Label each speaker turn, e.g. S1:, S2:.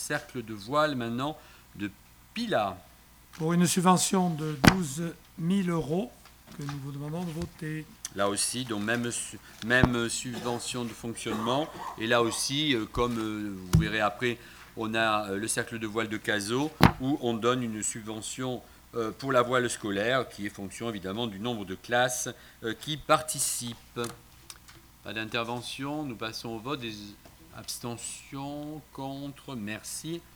S1: cercle de voile maintenant de Pila.
S2: Pour une subvention de 12 000 euros que nous vous demandons de voter.
S1: Là aussi, donc même subvention de fonctionnement. Et là aussi, comme vous verrez après, on a le cercle de voile de Cazaux où on donne une subvention pour la voile scolaire qui est fonction évidemment du nombre de classes qui participent. Pas d'intervention, nous passons au vote. Des abstentions, contre, merci.